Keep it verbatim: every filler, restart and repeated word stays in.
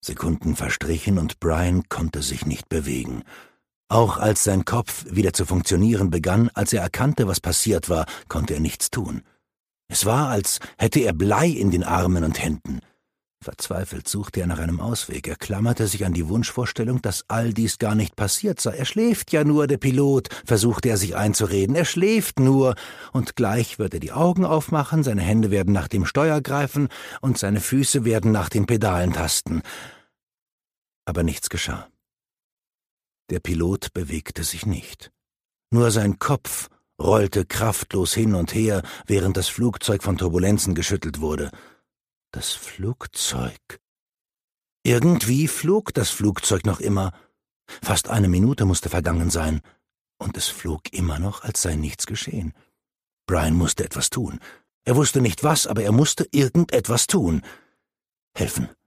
Sekunden verstrichen und Brian konnte sich nicht bewegen. Auch als sein Kopf wieder zu funktionieren begann, als er erkannte, was passiert war, konnte er nichts tun. Es war, als hätte er Blei in den Armen und Händen. Verzweifelt suchte er nach einem Ausweg. Er klammerte sich an die Wunschvorstellung, dass all dies gar nicht passiert sei. Er schläft ja nur, der Pilot, versuchte er sich einzureden. Er schläft nur, und gleich wird er die Augen aufmachen, seine Hände werden nach dem Steuer greifen und seine Füße werden nach den Pedalen tasten. Aber nichts geschah. Der Pilot bewegte sich nicht. Nur sein Kopf rollte kraftlos hin und her, während das Flugzeug von Turbulenzen geschüttelt wurde. Das Flugzeug. Irgendwie flog das Flugzeug noch immer. Fast eine Minute musste vergangen sein, und es flog immer noch, als sei nichts geschehen. Brian musste etwas tun. Er wusste nicht was, aber er musste irgendetwas tun. Helfen.